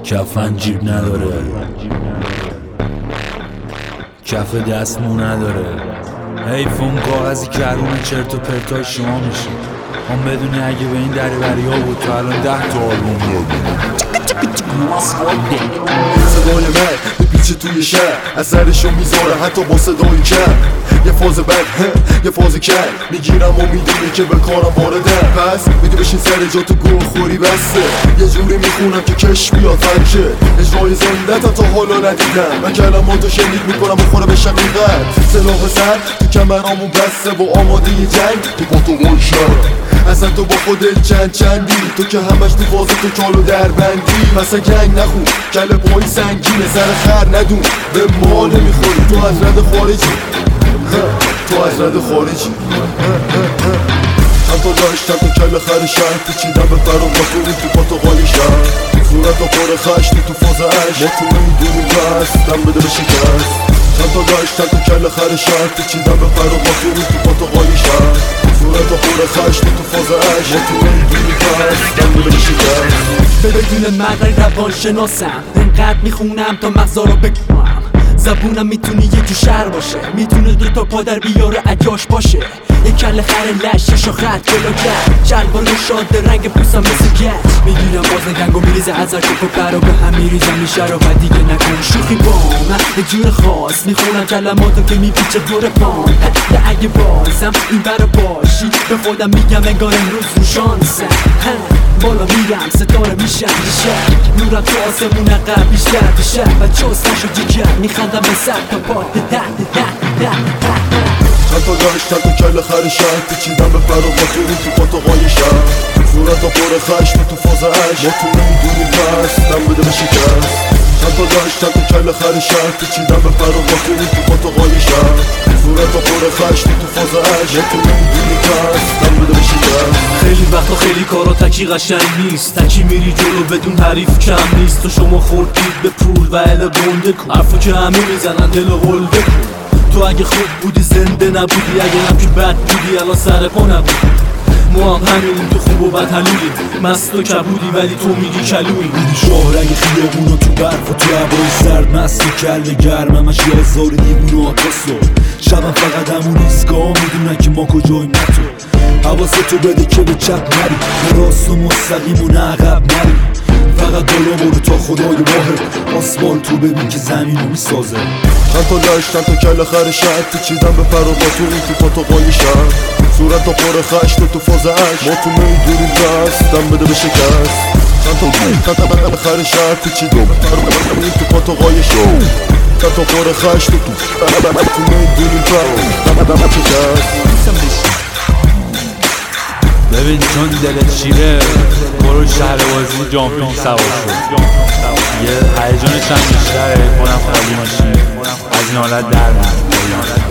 کفن جیب نداره، کف دستمو نداره. حیفون کاغذی که هرون چرت و پرتای شما میشه. هم بدونی اگه به این دریوریا بود تا الان 10 تا آلبوم دادیم. صدای من بپیچه توی شهر اثرشو میذاره حتی با صدای کم. یه فاز بد یه فاز کل میگیرم و میدونی که به کارم واردم. پس میدو بشین سر جا تو گوه خوری بسته. یه جوری میخونم که کش بیاد فرکه. اجرای زندتا تا حالا ندیدم. من کلماتو شنید میکنم بخوره به شقیقت. سلاح سر تو کمرامون بسته و آماده یه جنگ تو با تو باشم. اصلا تو با خودت چندی تو که همش تو فاز تو چالو در بندی. مثلا گنگ نخون کل پای سنگینه سر خر ندون به ما نمیخوری. تو از رد خارجی تو از رد خارجی چند تا داشت چند تا کل خر شهر پیچیدم به فرام با تو پاتوقای شهر. صورت و پر خشت تو فاز عشق ما تو نمیدونیم بستم بده به شکست. چند تا داشت چند تا کل خر شهر پیچیدم به فرام با تو پاتوقای شهر. صورت و پر خشت تو فاز عشق ما تو نمیدونیم بستم بده به شکست. بدون مقر روان شناسم انقدر میخونم تا مغزا رو بکنم. زبونم میتونه یه جو شهر باشه، میتونه 2 تا پادر بیاره عیاش باشه. یه کل خر لشه شاخت جلو کرد شلوار شاد رنگ پوستم مثل گچ. میگیرم باز گنگو میریزه ازش و برا به هم میریزم میشه رو و دیگه نکن شوخی با من یه جور خاص میخونم کلماتو که میپیچه دور پام. یه اگه بازم این برا باشی به خودم میگم انگار امروز رو شانسم. بالا میرم ستاره میشم دیشب نورم تو آسمون عقب بیشتر بشه و چوست نشو جیگر میخندم به سر تا پای. چند تا داشت چند تا کل خر شهر پیچیدم به فرام با تو پاتوقای شهر. صورت و پر خشم تو فاز عشق ما تو نمیدونیم بستم بده به شکست. چند تا داشت چند تا کل خر شهر پیچیدم به فرام با تو پاتوقای شهر. صورت و پر خشم تو فاز عشق ما تو نمیدونیم بستم بده به شکست. خیلی وقتا خیلی کارا تکی قشنگ نیست. تکی میری جلو بدون حریف کم نیست. تو شما خوردید به پول و اله گنده کن حرفو که همه میزنن دل و قلده کن. تو اگه خوب بودی زنده نبودی، اگه هم که بد بودی الان سر پا نبودی. ما هم همینیم تو خوب و بد حلولیم. مست و کبودی ولی تو میگی کلویی. دیدی شاهرگ خیابونا تو برف و تو هوای سرد مست و کله گرم همش یازدار دیوونه آتاسو. شبم فقط همون ایستگاه میدونن که ما کجاییم نه تو. حواستو بده که به چپ نری به راست و مستقیم و نه عقب نری. فقط بالا برو تا خدای واحد آسمان تو ببین که زمینو میسازه. چند تا داشت چند تا کل خر شهر پیچیدم به فرام با تو پاتوقای شهر. صورت و پر خشت تو فاز عشق ما تو نمیدونیم بستم بده به شکست. چند تا کل خر شهر پیچیدم به فرام تو پاتوقای شهر. چند تا پر خشت تو نمیدونیم بستم بده به شکست. ببین چون دلت شیره برو شهر بازی جامپینگ سوار شد. یه هیجانش هم بیشتره خودم خالی میشی از این حالت در میاد.